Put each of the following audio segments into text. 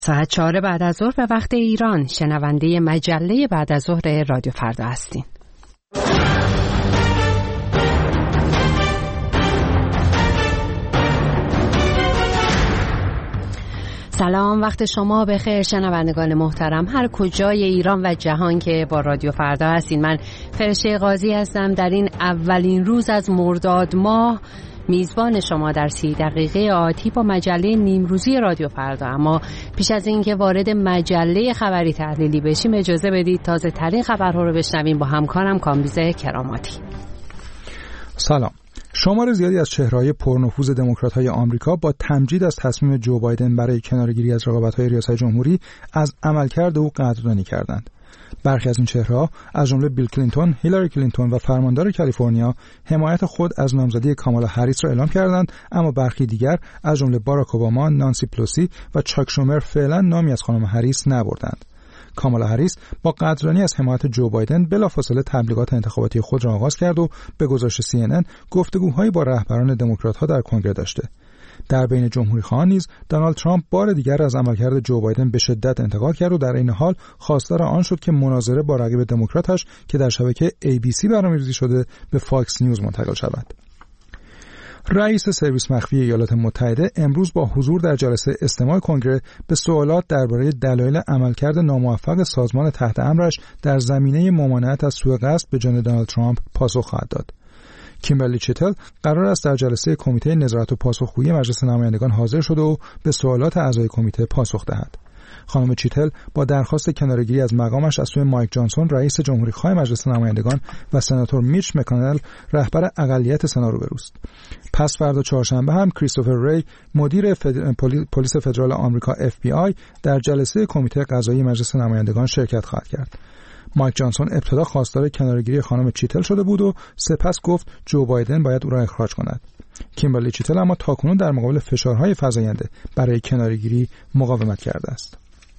ساعت 4 بعد از ظهر به وقت ایران شنونده مجله بعد از ظهر رادیو فردا هستین. سلام، وقت شما بخیر شنوندگان محترم هر کجای ایران و جهان که با رادیو فردا هستین. من فرشته قاضی هستم. در این اولین روز از مرداد ماه میزبان شما در 30 دقیقه آتی با مجله نیمروزی رادیو فردا. اما پیش از اینکه وارد مجله خبری تحلیلی بشیم اجازه بدید تازه ترین خبرها رو بشنویم با همکارم کامبیز کراماتی. سلام. شمار زیادی از چهره‌های پرنفوذ دموکرات‌های آمریکا با تمجید از تصمیم جو بایدن برای کناره‌گیری از رقابت‌های ریاست جمهوری از عملکرد او قدردانی کردند. برخی از این چهره‌ها از جمله بیل کلینتون، هیلاری کلینتون و فرماندار کالیفرنیا حمایت خود از نامزدی کامالا هریس را اعلام کردند، اما برخی دیگر از جمله باراک اوباما، نانسی پلوسی و چاک شومر فعلا نامی از خانم هریس نبردند. کامالا هریس با قدردانی از حمایت جو بایدن بلافاصله تبلیغات انتخاباتی خود را آغاز کرد و به گزارش CNN گفتگوهایی با رهبران دموکرات‌ها در کنگره داشته. در بین جمهوری‌خواهان نیز دونالد ترامپ بار دیگر از عملکرد جو بایدن به شدت انتقاد کرد و در این حال خواستار آن شد که مناظره با رقیب دموکراتش که در شبکه ABC برنامه‌ریزی شده به فاکس نیوز منتقل شود. رئیس سرویس مخفی ایالات متحده امروز با حضور در جلسه استماع کنگره به سوالات درباره دلایل عملکرد ناموفق سازمان تحت امرش در زمینه ممانعت از سوء قصد به جان دونالد ترامپ پاسخ خواهد داد. کیمبرلی چیتل قرار است در جلسه کمیته نظارت و پاسخگویی مجلس نمایندگان حاضر شده و به سوالات اعضای کمیته پاسخ دهد. خانم چیتل با درخواست کناره‌گیری از مقامش از سوی مایک جانسون رئیس جمهوری‌خواه مجلس نمایندگان و سناتور میچ مکانل رهبر اقلیت سنا روبروست. پس فردا چهارشنبه هم کریستوفر ری مدیر پلیس فدرال آمریکا FBI در جلسه کمیته قضایی مجلس نمایندگان شرکت خواهد کرد. مایک جانسون ابتدا خواستار کناره‌گیری خانم چیتل شده بود و سپس گفت جو بایدن باید او را اخراج کند. کیمبرلی چیتل اما تاکنون در مقابل فشارهای فزاینده برای کناره‌گیری مقاومت کرده است.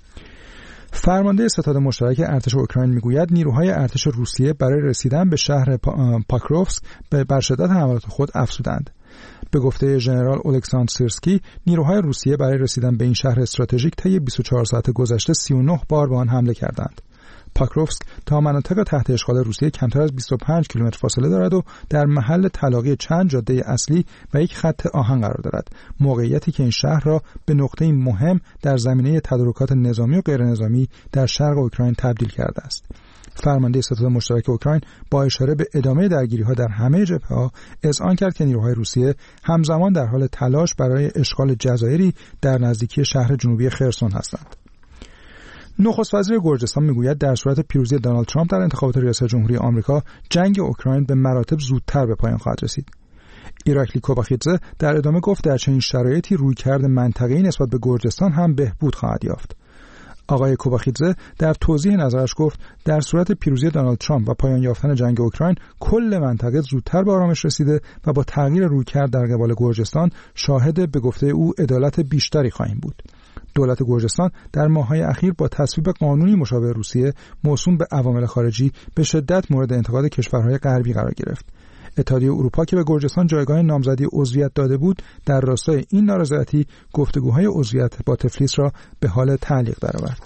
فرمانده ستاد مشترک ارتش اوکراین میگوید نیروهای ارتش روسیه برای رسیدن به شهر پاکروفسک بر شدت حملات خود افزودند. به گفته ژنرال اولکساندر سیرسکی نیروهای روسیه برای رسیدن به این شهر استراتژیک طی 24 ساعت گذشته 39 بار به آن حمله کردند. پاکروفسک تا مناطق تحت اشغال روسیه کمتر از 25 کیلومتر فاصله دارد و در محل تلاقی چند جاده اصلی و یک خط آهن قرار دارد، موقعیتی که این شهر را به نقطه‌ای مهم در زمینه تدارکات نظامی و غیر نظامی در شرق اوکراین تبدیل کرده است. فرمانده ستاد مشترک اوکراین با اشاره به ادامه درگیری‌ها در همه جبهه‌ها اذعان کرد که نیروهای روسیه همزمان در حال تلاش برای اشغال جزایری در نزدیکی شهر جنوبی خرسون هستند. نخست وزیر گرجستان میگوید در صورت پیروزی دونالد ترامپ در انتخابات ریاست جمهوری آمریکا جنگ اوکراین به مراتب زودتر به پایان خواهد رسید. ایراکلی کوباخیدزه در ادامه گفت در چنین شرایطی رویکرد منطقه‌ای نسبت به گرجستان هم بهبود خواهد یافت. آقای کوباخیدزه در توضیح نظرش گفت در صورت پیروزی دونالد ترامپ و پایان یافتن جنگ اوکراین کل منطقه زودتر به آرامش رسیده و با تغییر رویکرد در قبال گرجستان شاهد به گفته او عدالت بیشتری خواهیم بود. دولت گرجستان در ماه‌های اخیر با تصویب قانونی مشابه روسیه موسوم به عوامل خارجی به شدت مورد انتقاد کشورهای غربی قرار گرفت. اتحادیه اروپا که به گرجستان جایگاه نامزدی عضویت داده بود در راستای این نارضایتی گفتگوهای عضویت با تفلیس را به حال تعلیق درآورد.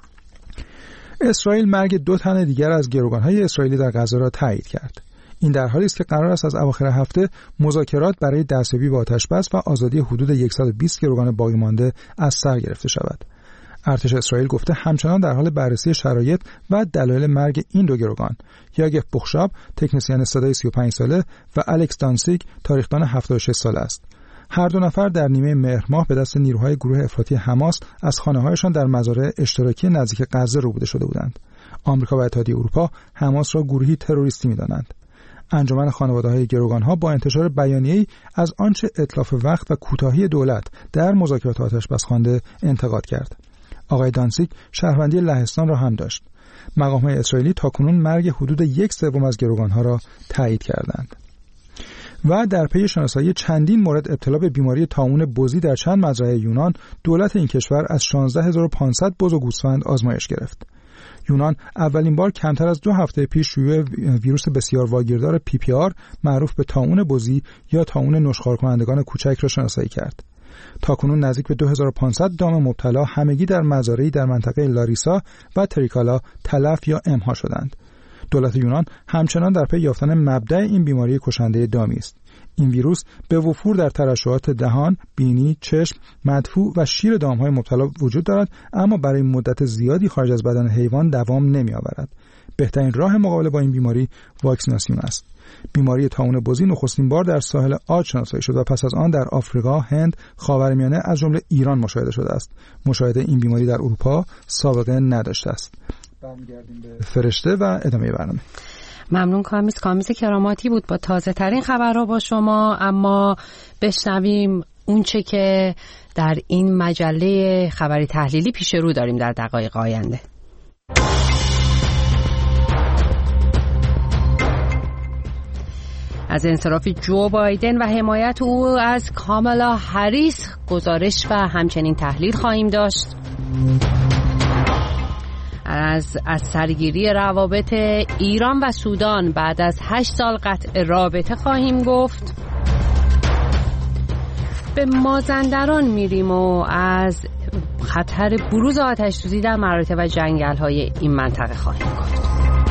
اسرائیل مرگ 2 تن دیگر از گروگان‌های اسرائیلی در غزه را تایید کرد. این در حالی است که قرار است از اواخر هفته مذاکرات برای دستیابی به آتش‌بس و آزادی حدود 120 گروگان باقی مانده از سر گرفته شود. ارتش اسرائیل گفته همچنان در حال بررسی شرایط و دلایل مرگ این 2 گروگان، یاگف بوخشاب تکنسین صدای 35 ساله و الکس دانسیگ تاریخدان 76 ساله است. هر 2 نفر در نیمه مهر ماه به دست نیروهای گروه افراطی حماس از خانه‌هایشان در مزارع اشتراکی نزدیک غزه ربوده شده بودند. آمریکا و اتحادیه اروپا حماس را گروهی تروریستی می‌دانند. انجمن خانواده‌های گروگان‌ها با انتشار بیانیه‌ای از آنچه اتلاف وقت و کوتاهی دولت در مذاکرات آتش‌بس خوانده انتقاد کرد. آقای دانسیک شهروندی لهستان را هم داشت. مقام‌های اسرائیلی تاکنون مرگ حدود 1/3 از گروگان‌ها را تایید کردند. و در پی شناسایی چندین مورد ابتلا به بیماری طاعون بزی در چند مزرعه یونان، دولت این کشور از 16500 بز و گوسفند آزمایش گرفت. یونان اولین بار کمتر از 2 هفته پیش شیوع ویروس بسیار واگیردار PPR معروف به طاعون بزی یا طاعون نشخوار کنندگان کوچک را شناسایی کرد. تاکنون نزدیک به 2500 دام مبتلا همگی در مزارعی در منطقه لاریسا و تریکالا تلف یا امها شدند. دولت یونان همچنان در پی یافتن مبدأ این بیماری کشنده دامی است. این ویروس به وفور در ترشحات دهان، بینی، چشم، مدفوع و شیر دام‌های مبتلا وجود دارد، اما برای مدت زیادی خارج از بدن حیوان دوام نمی‌آورد. بهترین راه مقابله با این بیماری واکسیناسیون است. بیماری طاعون بزی نخستین بار در ساحل عاج شناسایی شد و پس از آن در آفریقا، هند، خاورمیانه از جمله ایران مشاهده شده است. مشاهده این بیماری در اروپا سابقه نداشته است. برمیگردیم به فرشته و ادامه برنامه. ممنون کامیز کراماتی بود با تازه ترین خبرها با شما. اما بشنویم اونچه که در این مجله خبری تحلیلی پیش رو داریم در دقایق آینده. از انصراف جو بایدن و حمایت او از کامالا هریس گزارش و همچنین تحلیل خواهیم داشت. از سرگیری روابط ایران و سودان بعد از 8 سال قطع رابطه خواهیم گفت. به مازندران میریم و از خطر بروز آتش‌سوزی در مراتع و جنگل‌های این منطقه خواهیم گفت.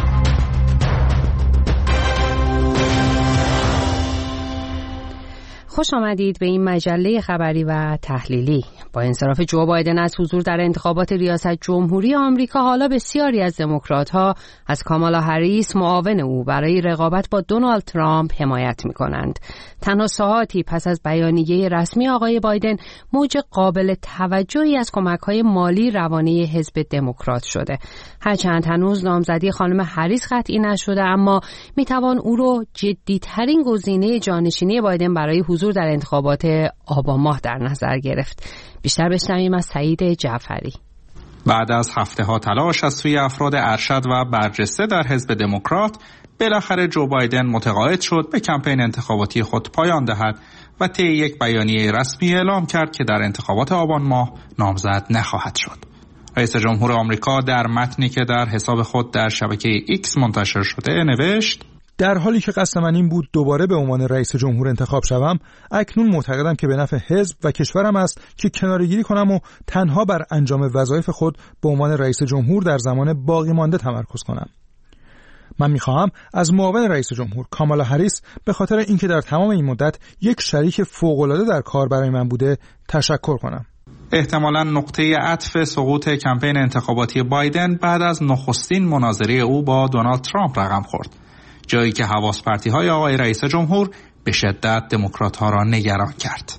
خوش آمدید به این مجله خبری و تحلیلی. با انصراف جو بایدن از حضور در انتخابات ریاست جمهوری آمریکا، حالا بسیاری از دموکرات‌ها از کامالا هریس معاون او برای رقابت با دونالد ترامپ حمایت می‌کنند. تنها ساعاتی پس از بیانیه رسمی آقای بایدن، موج قابل توجهی از کمک‌های مالی روانه حزب دموکرات شده. هرچند هنوز نامزدی خانم هریس قطعی نشده، اما می‌توان او رو جدی‌ترین گزینه جانشینی بایدن برای حضور در انتخابات آبان ماه در نظر گرفت. بیشتر بشنویم از سعید جعفری. بعد از هفته‌ها تلاش از سوی افراد ارشد و برجسته در حزب دموکرات، بالاخره جو بایدن متقاعد شد به کمپین انتخاباتی خود پایان دهد و طی یک بیانیه رسمی اعلام کرد که در انتخابات آبان ماه نامزد نخواهد شد. رئیس جمهور آمریکا در متنی که در حساب خود در شبکه ایکس منتشر شده نوشت: در حالی که قصد من این بود دوباره به عنوان رئیس جمهور انتخاب شوم، اکنون معتقدم که به نفع حزب و کشورم است که کناره‌گیری کنم و تنها بر انجام وظایف خود به عنوان رئیس جمهور در زمان باقی مانده تمرکز کنم. من می‌خواهم از معاون رئیس جمهور کامالا هریس به خاطر اینکه در تمام این مدت یک شریک فوق‌العاده در کار برای من بوده تشکر کنم. احتمالاً نقطه عطف سقوط کمپین انتخاباتی بایدن بعد از نخستین مناظره او با دونالد ترامپ رقم خورد، جایی که حواس پرتی‌های آقای رئیس جمهور به شدت دموکرات‌ها را نگران کرد.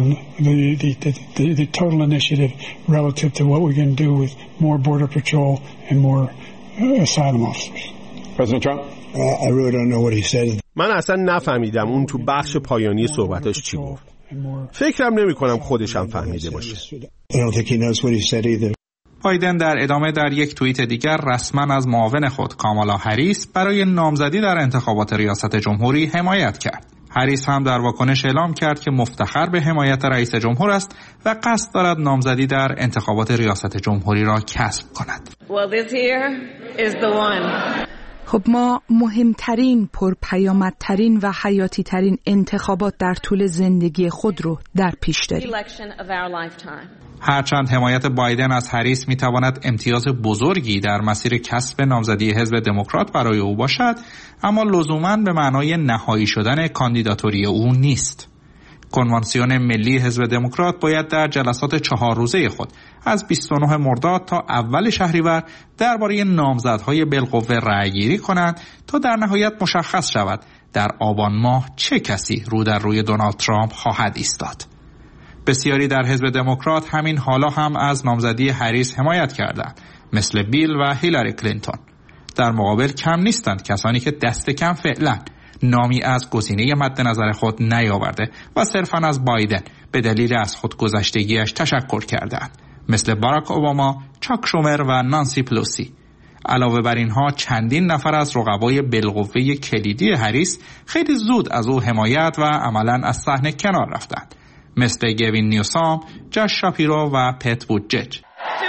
The total initiative relative to what we're going to do with more border patrol and more asylum officers. President Trump, I really don't know what he said. من اصلا نفهمیدم اون تو بخش پایانی صحبتاش چی گفت. فکرم نمی‌کنم خودشم فهمیده باشه. I don't think he knows what he said either. بایدن در ادامه در یک توییت دیگر رسما از معاون خود کامالا هریس برای نامزدی در انتخابات ریاست جمهوری حمایت کرد. هریس هم در واکنش اعلام کرد که مفتخر به حمایت رئیس جمهور است و قصد دارد نامزدی در انتخابات ریاست جمهوری را کسب کند. Well, this here is the one. خب ما مهمترین، پرپیامدترین و حیاتی‌ترین انتخابات در طول زندگی خود رو در پیش داریم. هرچند حمایت بایدن از هریس میتواند امتیاز بزرگی در مسیر کسب نامزدی حزب دموکرات برای او باشد، اما لزوماً به معنای نهایی شدن کاندیداتوری او نیست. کنوانسیون ملی حزب دموکرات باید در جلسات 4 روزه خود از 29 مرداد تا اول شهریور درباره نامزدهای بالقوه رأی‌گیری کنند تا در نهایت مشخص شود در آبان ماه چه کسی رو در روی دونالد ترامپ خواهد ایستاد. بسیاری در حزب دموکرات همین حالا هم از نامزدی هریس حمایت کردند، مثل بیل و هیلاری کلینتون. در مقابل کم نیستند کسانی که دست کم فعلا نامی از گزینه مد نظر خود نیاورده و صرفاً از بایدن به دلیل از خودگذشتگیش تشکر کردند، مثل باراک اوباما، چاک شومر و نانسی پلوسی. علاوه بر اینها چندین نفر از رقبای بالقوه کلیدی هریس خیلی زود از او حمایت و عملاً از صحنه کنار رفتند، مثل گوین نیوسام، جاش شاپیرو و پت بوتجج.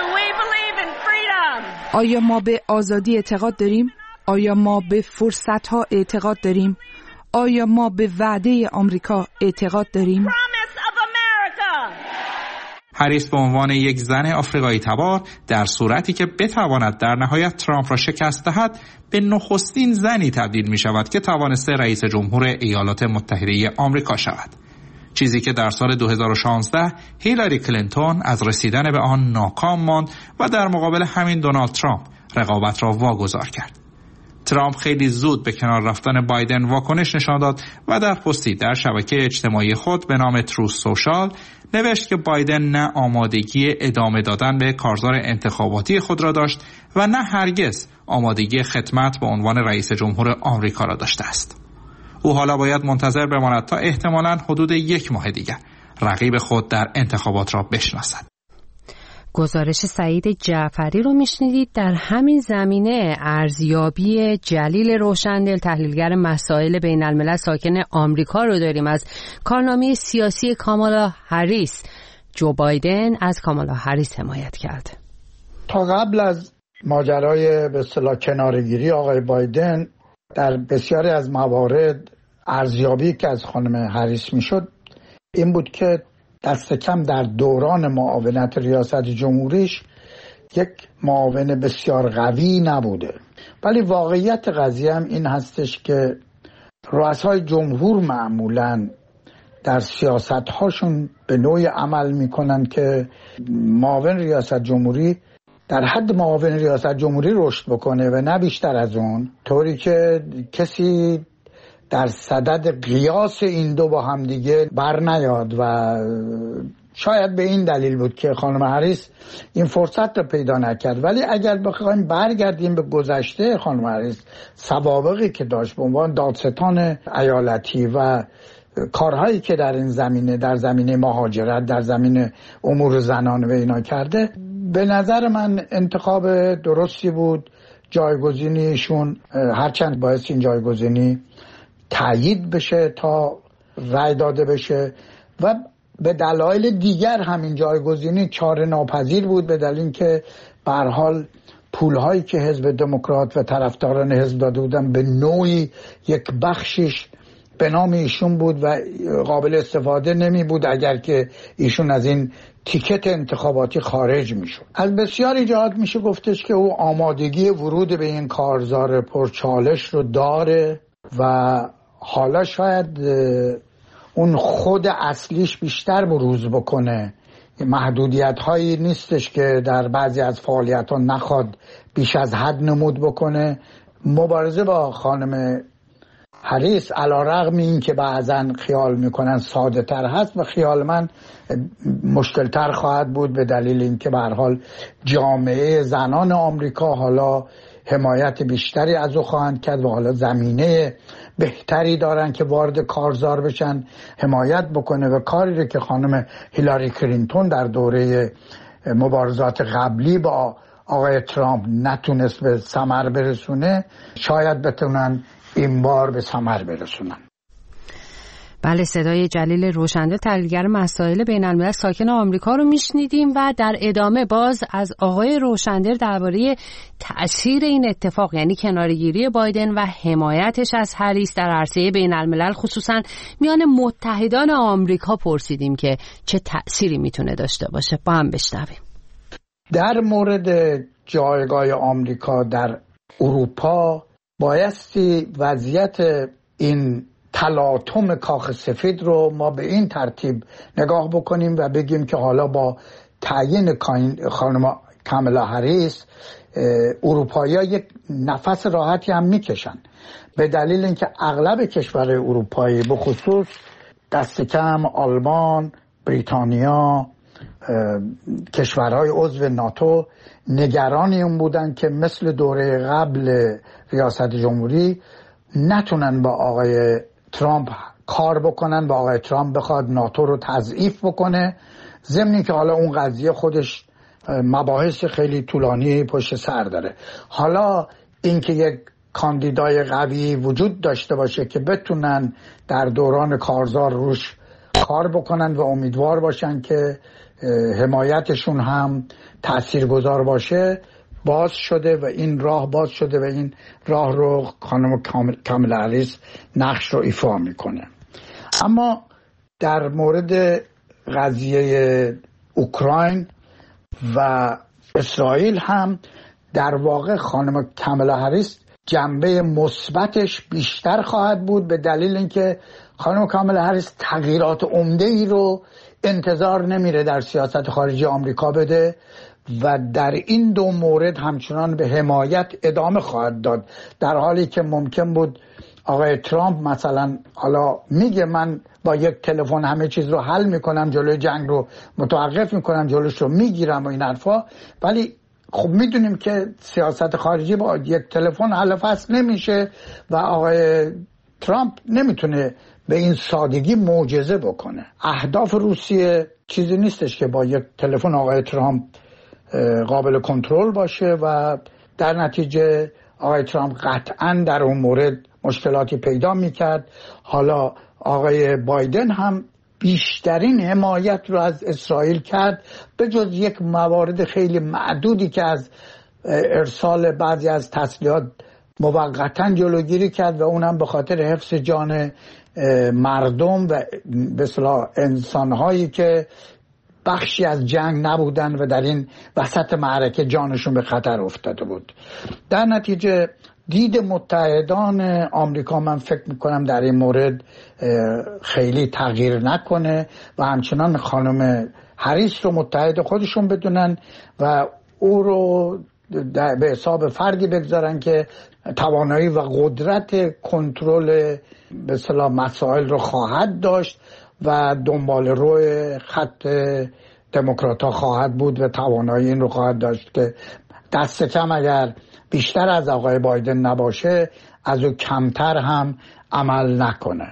آیا ما به آزادی اعتقاد داریم؟ آیا ما به فرصت‌ها اعتقاد داریم؟ آیا ما به وعده آمریکا اعتقاد داریم؟ هریس به عنوان یک زن آفریقایی تبار در صورتی که بتواند در نهایت ترامپ را شکست دهد به نخستین زنی تبدیل می شود که توانسته رئیس جمهور ایالات متحده آمریکا شود. چیزی که در سال 2016 هیلاری کلینتون از رسیدن به آن ناکام ماند و در مقابل همین دونالد ترامپ رقابت را واگذار کرد. ترامپ خیلی زود به کنار رفتن بایدن واکنش نشان داد و در پستی در شبکه اجتماعی خود به نام تروث سوشال نوشت که بایدن نه آمادگی ادامه دادن به کارزار انتخاباتی خود را داشت و نه هرگز آمادگی خدمت به عنوان رئیس جمهور آمریکا را داشته است. او حالا باید منتظر بماند تا احتمالاً حدود 1 ماه دیگر رقیب خود در انتخابات را بشناسد. گزارش سعید جعفری رو میشنیدید. در همین زمینه ارزیابی جلیل روشندل، تحلیلگر مسائل بین الملل ساکن آمریکا رو داریم از کارنامه سیاسی کامالا هریس. جو بایدن از کامالا هریس حمایت کرد. تا قبل از ماجرای به اصطلاح کناره‌گیری آقای بایدن در بسیاری از موارد ارزیابی که از خانم هریس میشد این بود که دست کم در دوران معاونت ریاست جمهوریش یک معاون بسیار قوی نبوده. ولی واقعیت قضیه هم این هستش که رؤسای جمهور معمولاً در سیاست‌هاشون به نوعی عمل میکنن که معاون ریاست جمهوری در حد معاون ریاست جمهوری رشد بکنه و نه بیشتر از اون، طوری که کسی در صدد قیاس این دو با هم دیگه بر نیاد و شاید به این دلیل بود که خانم هریس این فرصت رو پیدا نکرد. ولی اگر بخوایم برگردیم به گذشته خانم هریس، سوابقی که داشت به عنوان دادستان ایالتی و کارهایی که در این زمینه، در زمینه مهاجرت، در زمینه امور زنان و اینا کرده، به نظر من انتخاب درستی بود. جایگزینیشون هرچند باعث این جایگزینی تایید بشه تا رأی داده بشه و به دلایل دیگر همین جایگزینی چاره ناپذیر بود، به دلیل اینکه به هر حال پولهایی که حزب دموکرات و طرفداران حزب داده بودن به نوعی یک بخشش به نام ایشون بود و قابل استفاده نمی بود اگر که ایشون از این تیکت انتخاباتی خارج می شد. از بسیاری جهات میشه گفتش که او آمادگی ورود به این کارزار پرچالش رو داره و حالا شاید اون خود اصلیش بیشتر بروز بکنه. محدودیت هایی نیستش که در بعضی از فعالیت ها نخواد بیش از حد نمود بکنه. مبارزه با خانم هریس علیرغم این که بعضن خیال میکنن ساده تر هست و خیال من مشکل تر خواهد بود، به دلیل اینکه به هر حال جامعه زنان آمریکا حالا حمایت بیشتری از او خواهند کرد و حالا زمینه بهتری دارن که وارد کارزار بشن، حمایت بکنه و کاری رو که خانم هیلاری کلینتون در دوره مبارزات قبلی با آقای ترامپ نتونست به ثمر برسونه، شاید بتونن این بار به ثمر برسونن. بله، صدای جلیل روشندل، تحلیلگر مسائل بین الملل ساکن آمریکا رو میشنیدیم و در ادامه باز از آقای روشندل درباره تأثیر این اتفاق، یعنی کناره‌گیری بایدن و حمایتش از هریس در عرصه بین الملل خصوصا میان متحدان آمریکا پرسیدیم که چه تأثیری میتونه داشته باشه. با هم بشنویم. در مورد جایگاه آمریکا در اروپا بایستی وضعیت این تلاطم کاخ سفید رو ما به این ترتیب نگاه بکنیم و بگیم که حالا با تعیین خانم کامالا هریس اروپایی‌ها یک نفس راحتی هم میکشن، به دلیل اینکه اغلب کشورهای اروپایی به خصوص دست کم آلمان، بریتانیا، کشورهای عضو ناتو نگرانی اون بودن که مثل دوره قبل ریاست جمهوری نتونن با آقای ترامپ کار بکنن و آقای ترامپ بخواد ناتو رو تضعیف بکنه، ضمن که حالا اون قضیه خودش مباحث خیلی طولانی پشت سر داره. حالا اینکه یک کاندیدای قوی وجود داشته باشه که بتونن در دوران کارزار روش کار بکنن و امیدوار باشن که حمایتشون هم تاثیرگذار باشه، باز شده و این راه باز شده و این راه رو خانم کامالا هریس نقش رو ایفا میکنه. اما در مورد قضیه اوکراین و اسرائیل هم در واقع خانم کامالا هریس جنبه مثبتش بیشتر خواهد بود، به دلیل اینکه خانم کامالا هریس تغییرات عمده‌ای رو انتظار نمیره در سیاست خارجی آمریکا بده و در این دو مورد همچنان به حمایت ادامه خواهد داد، در حالی که ممکن بود آقای ترامپ مثلا حالا میگه من با یک تلفن همه چیز رو حل میکنم، جلوی جنگ رو متوقف میکنم، جلوش رو میگیرم و این حرفا، ولی خب میدونیم که سیاست خارجی با یک تلفن حل فصل نمیشه و آقای ترامپ نمیتونه به این سادگی معجزه بکنه. اهداف روسیه چیزی نیستش که با یک تلفن آقای ترامپ قابل کنترل باشه و در نتیجه آقای ترامپ قطعا در اون مورد مشکلاتی پیدا میکرد. حالا آقای بایدن هم بیشترین حمایت رو از اسرائیل کرد، به جز یک موارد خیلی معدودی که از ارسال بعضی از تسلیحات موقتا جلوگیری کرد و اونم به خاطر حفظ جان مردم و به اصطلاح انسانهایی که بخشی از جنگ نبودن و در این وسط معرکه جانشون به خطر افتاده بود. در نتیجه دید متحدان آمریکا من فکر میکنم در این مورد خیلی تغییر نکنه و همچنان خانم هریس رو متحد خودشون بدونن و او رو به حساب فردی بگذارن که توانایی و قدرت کنترل به اصطلاح مسائل رو خواهد داشت و دنبال روی خط دموکرات‌ها خواهد بود و توانایی این رو خواهد داشت که دست کم اگر بیشتر از آقای بایدن نباشه از او کمتر هم عمل نکنه.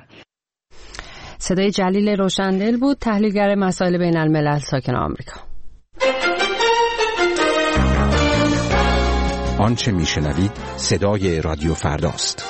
صدای جلیل روشندل بود، تحلیلگر مسائل بین الملل ساکن آمریکا. آنچه میشنوید صدای رادیو فرداست.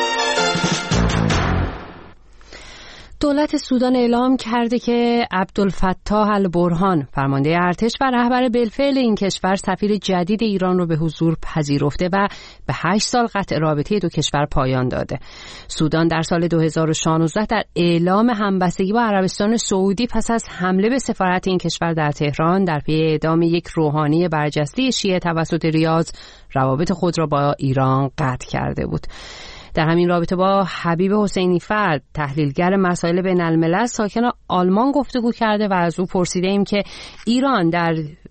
دولت سودان اعلام کرده که عبدالفتاح البرهان فرمانده ارتش و رهبر بالفعل این کشور سفیر جدید ایران رو به حضور پذیرفته و به 8 سال قطع رابطه دو کشور پایان داده. سودان در سال 2016 در اعلام همبستگی با عربستان سعودی پس از حمله به سفارت این کشور در تهران در پی اعدام یک روحانی برجسته شیعه توسط ریاض روابط خود را با ایران قطع کرده بود. در همین رابطه با حبیب حسینی فرد تحلیلگر مسائل بین الملل ساکن آلمان گفتگو کرده و از او پرسیده ایم که ایران در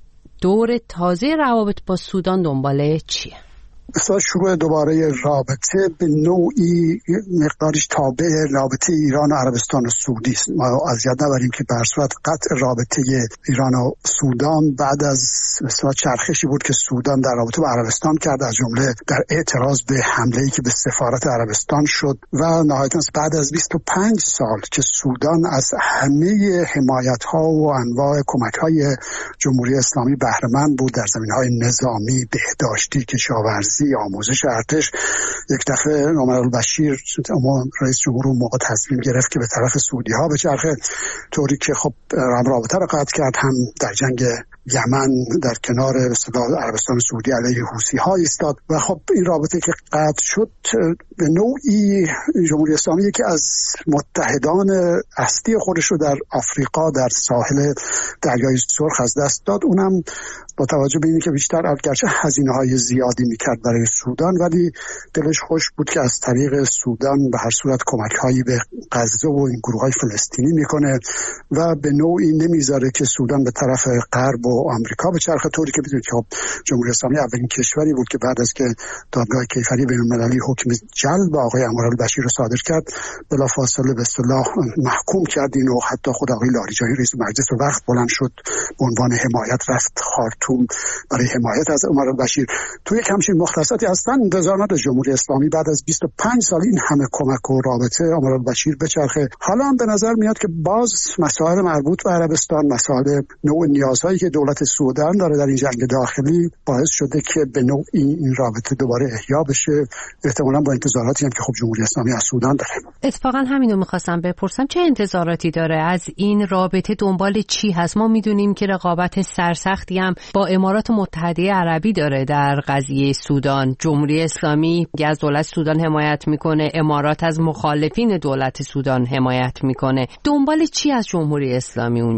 دور تازه روابط با سودان دنبال چیه؟ مثلا شروع دوباره رابطه به نوعی مقدارش تابع رابطه ایران و عربستان و سعودی است. ما از یاد نبریم که به صورت قطع رابطه ایران و سودان بعد از مثلا چرخشی بود که سودان در رابطه با عربستان کرد، از جمله در اعتراض به حمله‌ای که به سفارت عربستان شد و نهایتاً بعد از 25 سال که سودان از همه حمایت‌ها و انواع کمک‌های جمهوری اسلامی بهره مند بود در زمینه‌های نظامی، بهداشتی، کشاورزی، آموزش ارتش، یک دفعه عمر البشیر رئیس جمهور اون موقع تصمیم گرفت که به طرف سعودی ها بچرخه، طوری که خب رابطه رو قطع کرد، هم در جنگ یمن در کنار عربستان سعودی علیه حوثی ها ایستاد و خب این رابطه که قطع شد به نوعی جمهوری اسلامی که از متحدان اصلی خودش رو در آفریقا در ساحل دریای سرخ از دست داد. اونم با توجه به اینکه بیشتر البته هزینه‌های زیادی میکرد برای سودان، ولی دلش خوش بود که از طریق سودان به هر صورت کمک‌هایی به غزه و این گروه‌های فلسطینی میکنه و به نوعی نمیذاره که سودان به طرف غرب و آمریکا بچرخه، طوری که بدونید که جمهوری اسلامی اولین کشوری بود که بعد از که دادگاه کیفری بین‌المللی حکم جلب آقای عمر البشیر رو صادر کرد بلافاصله به اصطلاح محکوم کرد اینو. حتی خود آقای لاریجانی رئیس مجلس وقت بلند شد به عنوان حمایت رفت خارتوم برای حمایت از عمر البشیر. توی همچین مختصاتی اصلا انتظار نداشت جمهوری اسلامی بعد از 25 سال این همه کمک و رابطه عمر البشیر بچرخه. حالا هم به نظر میاد که باز مسائل مربوط به عربستان، مسائل نوع نیازهایی که دولت سودان داره در این جنگ داخلی باعث شده که به نوعی این رابطه دوباره احیا بشه، احتمالاً با انتظاراتی هم که خب جمهوری اسلامی از سودان داره. اتفاقا همینو می‌خواستم بپرسم، چه انتظاراتی داره از این رابطه، دنبال چی هست؟ ما میدونیم که رقابت سرسختی هم با امارات متحده عربی داره در قضیه سودان. جمهوری اسلامی از دولت سودان حمایت میکنه، امارات از مخالفین دولت سودان حمایت میکنه. دنبال چی از جمهوری اسلامی اونجا؟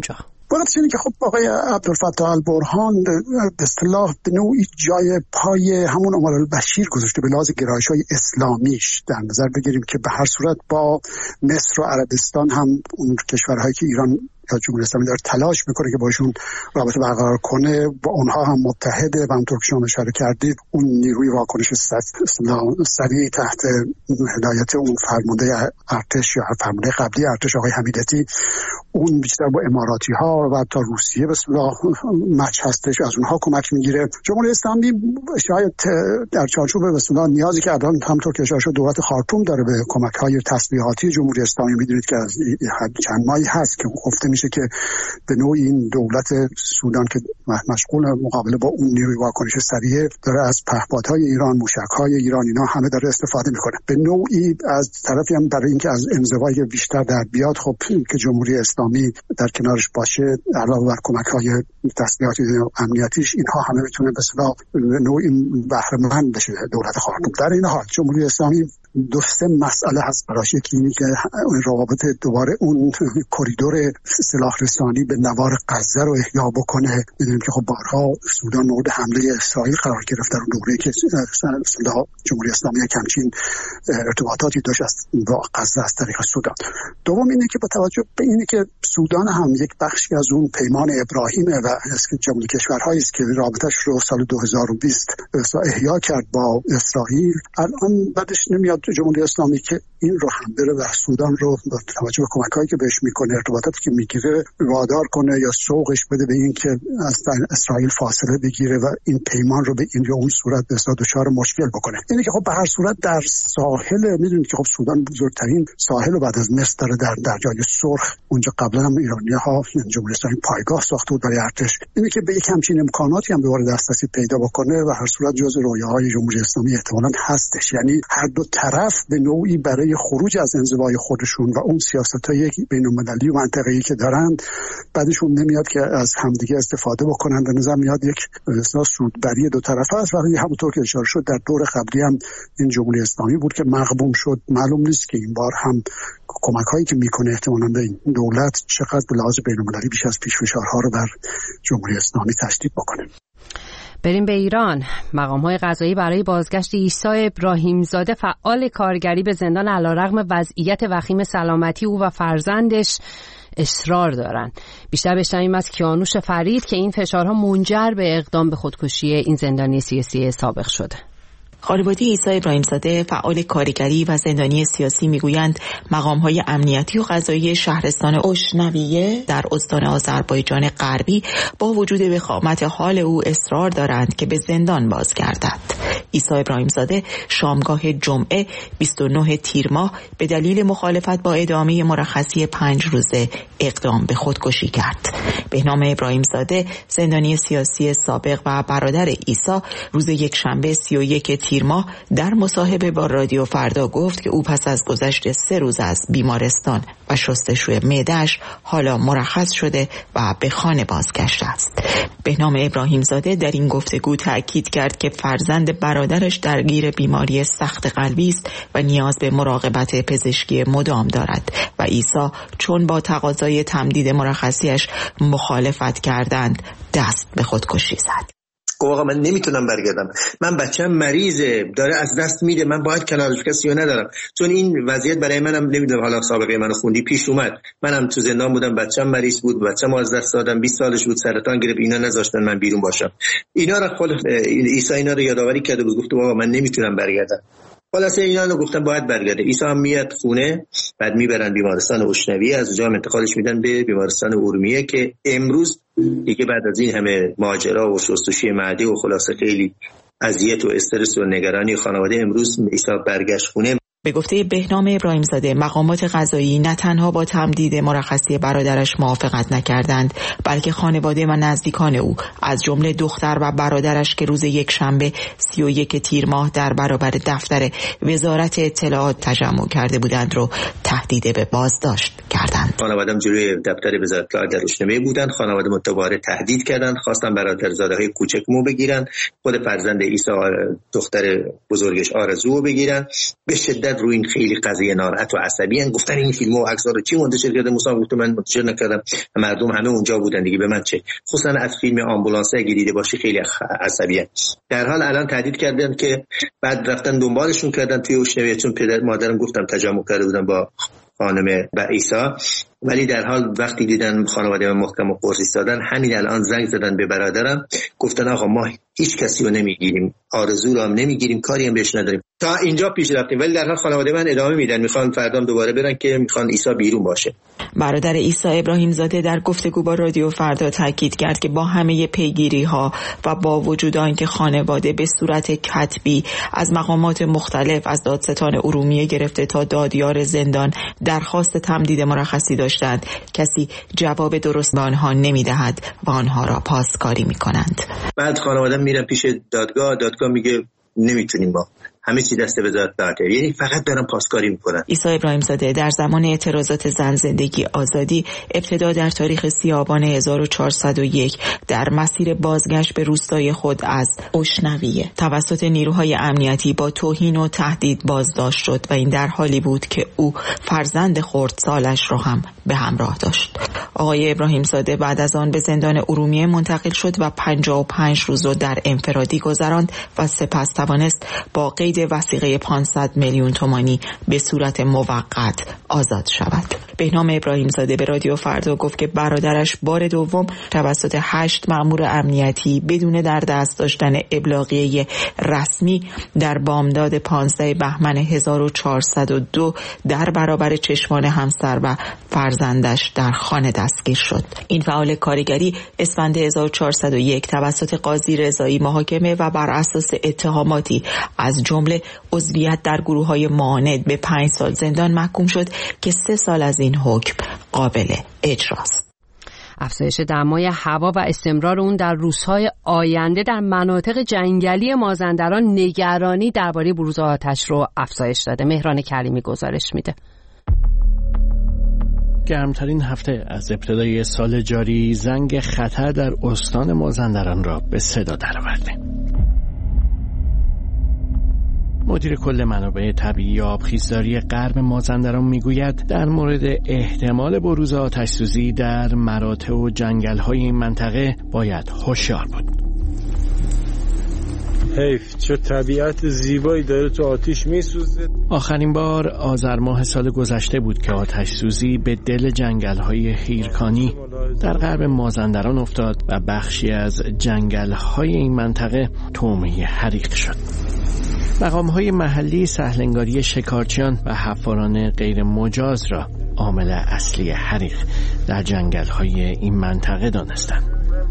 باید اینه که خب آقای عبدالفتاح البرهان به اصطلاح به نوعی جای پای همون عمر البشیر گذاشته به لحاظ گرایش‌های اسلامیش. در نظر بگیریم که به هر صورت با مصر و عربستان هم اون کشورهایی که ایران یا جمهوری اسلامی داره تلاش میکنه که باشون رابطه برقرار کنه، با اونها هم متحده و همونطور که شما اشاره کردید اون نیروی واکنش سریع تحت هدایت اون فرمانده ارتش یا فرمانده قبلی ارتش آقای حمیدتی، اون بیشتر با اماراتی ها و تا روسیه به اصطلاح مچ هستش، از اونها کمک میگیره. جمهوری اسلامی شاید در چارچوب به اصطلاح نیازی که الان همونطور که اشاره شد دولت خارتوم داره به کمک های تسلیحاتی جمهوری اسلامی، میدونید که از چند ماهی هست که گفته میشه که به نوعی این دولت سودان که مشغول مقابله با اون نیروی واکنش سریع داره از پهپادهای ایران، موشک‌های ایران، اینا همه داره استفاده میکنه. به نوعی از طرفی هم برای اینکه از انزوای بیشتر در بیاد، خب که جمهوری اسلامی در کنارش باشه علاوه بر کمک‌های تسلیحاتی و امنیتیش، اینها همه میتونه به اصطلاح نوعی بهره مند بشه دولت خارتوم. در این حال جمهوری اسلامی دو سه مسئله هست براش. یکی اینه که روابط دوباره اون کریدور سلاح رسانی به نوار غزه رو احیا بکنه. میدونیم که خب بارها سودان مورد حمله اسرائیل قرار گرفت در اون دوره‌ای که جمهوری اسلامی کمچین ارتباطاتی داشت با غزه از طریق سودان. دوم اینه که با توجه به اینه که سودان هم یک بخشی از اون پیمان ابراهیمه و از جمله کشورهایی است که رابطه‌اش رو سال 2020 احیا کرد با اسرائیل، الان بعدش نمیاد جمهوری اسلامی که این رو هم بره و سودان رو با توجه به کمک‌هایی که بهش میکنه، ارتباطاتی که میگیره وادار کنه یا سوقش بده به این که از اسرائیل فاصله بگیره و این پیمان رو به این یا اون صورت به اصطلاح دچار مشکل بکنه. اینه که خب به هر صورت در ساحل، میدونید که خب سودان بزرگترین ساحل رو بعد از مصر داره در جای سرخ. اونجا قبلا هم ایرانی‌ها جمهوری اسلامی پایگاه ساخته بود برای ارتش. اینه که به یک همچین امکاناتی هم دوباره دسترسی پیدا بکنه و هر صورت جزء رویاهای جمهوری اسلامی احتمالاً هستش. یعنی هر دو طرف به نوعی برای خروج از انزوای خودشون و اون سیاست‌های بین‌المللی و منطقه‌ای که دارن بعدشون نمیاد که از همدیگه استفاده بکنن. به نظر میاد یک احساس سودبری دو طرفه است. ولی همونطور که اشاره شد در دور قبلی هم این جمهوری اسلامی بود که مغبون شد. معلوم نیست که این بار هم کمک‌هایی که میکنه احتمالاً به این دولت چقدر به لحاظ بین‌المللی بیش از پیش فشارها رو بر جمهوری اسلامی تشدید بکنه. بریم به ایران. مقام‌های قضایی برای بازگشت عیسی ابراهیمزاده فعال کارگری به زندان علیرغم وضعیت وخیم سلامتی او و فرزندش اصرار دارند. بیشتر بشنویم از کیانوش فرید که این فشارها منجر به اقدام به خودکشی این زندانی سیاسی سابق شده. خانواده عیسی ابراهیمزاده فعال کارگری و زندانی سیاسی میگویند مقام‌های امنیتی و قضایی شهرستان اوشنویه در استان آذربایجان غربی با وجود وخامت حال او اصرار دارند که به زندان بازگردد. عیسی ابراهیمزاده شامگاه جمعه 29 تیر ماه به دلیل مخالفت با ادامه مرخصی 5 روزه اقدام به خودکشی کرد. بهنام ابراهیمزاده زندانی سیاسی سابق و برادر عیسی روز یکشنبه 31 تیر ماه در مصاحبه با رادیو فردا گفت که او پس از گذشت 3 روز از بیمارستان و شستشوی معده‌اش حالا مرخص شده و به خانه بازگشته است. بهنام ابراهیمزاده در این گفتگو تأکید کرد که فرزند برادرش درگیر بیماری سخت قلبی است و نیاز به مراقبت پزشکی مدام دارد و عیسی چون با تقاضای تمدید مرخصیش مخالفت کردند دست به خودکشی زد. آقا من نمیتونم برگردم، من بچه‌م مریضه، داره از دست میره، من باید کنارش کسی رو ندارم. چون این وضعیت برای منم نمیدونم، حالا سابقه منو خوندی پیش اومد، منم تو زندان بودم، بچه‌م مریض بود، بچه‌مو از دست دادم، 20 سالش بود، سرطان گرفت، اینا نذاشتن من بیرون باشم. اینا رو خود عیسی اینا رو یادآوری کرده بود، گفت آقا من نمیتونم برگردم. خلاصه اینا رو گفتم باید برگرده. عیسی هم میاد خونه، بعد میبرن بیمارستان اوشنویه، از اونجا انتقالش میدن به بیمارستان ارومیه که امروز دیگه بعد از این همه ماجرا و شستشوی معده و خلاصه خیلی اذیت و استرس و نگرانی خانواده، امروز عیسی برگشت خونه. به گفته بهنام ابراهیمزاده مقامات قضایی نه تنها با تمدید مرخصی برادرش موافقت نکردند، بلکه خانواده و نزدیکان او از جمله دختر و برادرش که روز یکشنبه 31 تیر ماه در برابر دفتر وزارت اطلاعات تجمع کرده بودند رو تهدید به بازداشت کردند. خانواده‌ام جلوی دفتر وزارت اطلاعات در اوشنویه بودند، خانواده متواره تهدید کردند، خواستن برادرزاده‌های کوچکمو بگیرن، خود فرزند عیسی دختر بزرگش آرزو بگیرن. به شدت اینقدر روی این خیلی قضیه ناراحت و عصبی ان. گفتن این فیلمو و عکس‌ها رو کی منتشر کرده؟ موسی گفت من منتشر نکردم، مردم همه اونجا بودن دیگه، به من چه؟ خصوصا از فیلم آمبولانس اگه دیده باشی خیلی عصبی ان. در حال الان تهدید کردن که بعد رفتن دنبالشون کردن توی اشنویه، چون پدر مادرم گفتم تجمع کرده بودن با خانم عیسی، ولی در حال وقتی دیدن خانواده من محکم و قرص ایستادن، همین الان زنگ زدن به برادرم گفتن آقا ما هیچ کسی رو نمیگیریم، آرزو رو هم نمیگیریم، کاری هم بهش نداریم. تا اینجا پیش رفتیم، ولی در حال خانواده من ادامه میدن، میخوان فردام دوباره برن که میخوان عیسی بیرون باشه. برادر عیسی ابراهیم زاده در گفتگو با رادیو فردا تاکید کرد که با همه پیگیری‌ها و با وجود آنکه خانواده به صورت کتبی از مقامات مختلف از دادستان ارومیه گرفته تا دادیار زندان درخواست تمدید مرخصی داشتند، کسی جواب درست به آنها نمی‌دهد و آنها را پاسکاری می‌کنند. بعد خانواده میرن پیش دادگاه میگه نمیتونیم، ما همه چی دست وزارت داخله، یعنی فقط دارن پاسکاری میکنن. عیسی ابراهیم زاده در زمان اعتراضات زن زندگی آزادی ابتدا در تاریخ 30 آبان 1401 در مسیر بازگشت به روستای خود از اشنویه توسط نیروهای امنیتی با توهین و تهدید بازداشت شد و این در حالی بود که او فرزند خردسالش را هم به همراه داشت. آقای ابراهیم زاده بعد از آن به زندان ارومیه منتقل شد و 55 روز را در انفرادی گذراند و سپس توانست با قید وثیقه 500 میلیون تومانی به صورت موقت آزاد شود. بهنام ابراهیم زاده به رادیو فردا گفت که برادرش بار دوم توسط 8 مأمور امنیتی بدون در دست داشتن ابلاغیه رسمی در بامداد 15 بهمن 1402 در برابر چشمان همسر و فرزندش در خانه دستگیر شد. این فعال کارگری اسفند 1401 توسط قاضی رضایی محاکمه و بر اساس اتهاماتی از جمله عضویت در گروه‌های معاند به 5 سال زندان محکوم شد که 3 سال از این حکم قابل اجراست. افزایش دمای هوا و استمرار اون در روزهای آینده در مناطق جنگلی مازندران نگرانی درباره بروز آتش رو افزایش داده. مهران کریمی گزارش میده. گرمترین هفته از ابتدای سال جاری زنگ خطر در استان مازندران را به صدا درآورده. مدیر کل منابع طبیعی آبخیزداری غرب مازندران میگوید در مورد احتمال بروز آتش‌سوزی در مراتع و جنگل‌های این منطقه باید هوشیار بود. حیف، چه طبیعت زیبایی داره تو آتش میسوزه. آخرین بار آذر ماه سال گذشته بود که آتش‌سوزی به دل جنگل‌های هیرکانی در غرب مازندران افتاد و بخشی از جنگل‌های این منطقه طعمه حریق شد. مقام‌های محلی سهلنگاری شکارچیان و حفاران غیر مجاز را عامل اصلی حریق در جنگل‌های این منطقه دانستند.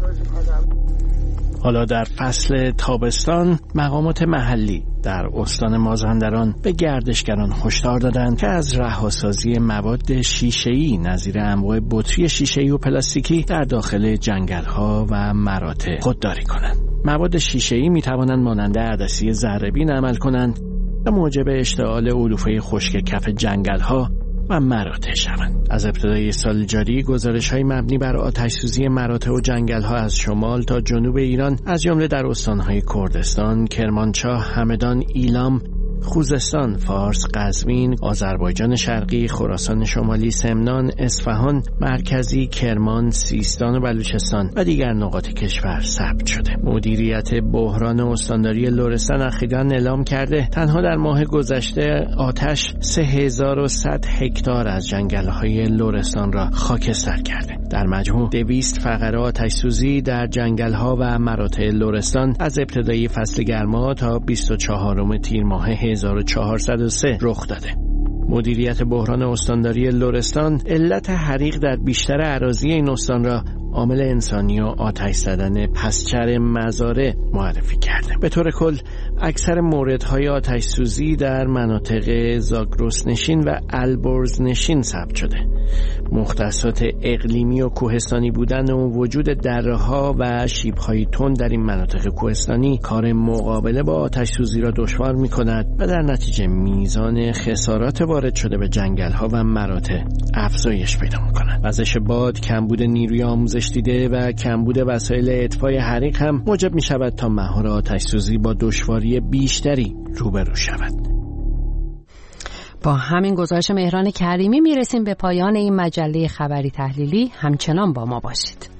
حالا در فصل تابستان مقامات محلی در استان مازندران به گردشگران هشدار دادند که از رهاسازی مواد شیشه‌ای نظیر انواع بطری شیشه‌ای و پلاستیکی در داخل جنگل‌ها و مراتع خودداری کنند. مواد شیشه‌ای می‌توانند مانند عدسی ذره‌بین عمل کنند و موجب اشتعال علوفه خشک کف جنگل‌ها و مراتع شوند. از ابتدای سال جاری گزارش‌های مبنی بر آتش‌سوزی مراتع و جنگل‌ها از شمال تا جنوب ایران از جمله در استان‌های کردستان، کرمانشاه، همدان، ایلام، خوزستان، فارس، قزوین، آذربایجان شرقی، خراسان شمالی، سمنان، اصفهان، مرکزی، کرمان، سیستان و بلوچستان و دیگر نقاط کشور ثبت شده. مدیریت بحران استانداری لرستان اخیراً اعلام کرده تنها در ماه گذشته آتش 3100 هکتار از جنگل‌های لرستان را خاکستر کرده. در مجموع 200 فقره آتش‌سوزی در جنگل‌ها و مراتع لرستان از ابتدای فصل گرما تا 24 تیر ماه 1403 رخ داده. مدیریت بحران استانداری لرستان علت حریق در بیشتر اراضی این استان را عامل انسانی و آتش زدن پسچر مزارع معرفی کرده. به طور کل اکثر موردهای آتش سوزی در مناطق زاگرس نشین و البرز نشین ثبت شده. مختصات اقلیمی و کوهستانی بودن و وجود دره‌ها و شیب‌های تند در این مناطق کوهستانی کار مقابله با آتش سوزی را دشوار می‌کند و در نتیجه میزان خسارات وارد شده به جنگل‌ها و مراتع افزایش پیدا می‌کند. وزش باد، کمبود نیروی آموزش دیده و کمبود وسایل اطفای حریق هم موجب می‌شود تا مهار آتش سوزی با دشواری بیشتری روبرو شود. با همین گزارش مهران کریمی میرسیم به پایان این مجله خبری تحلیلی. همچنان با ما باشید.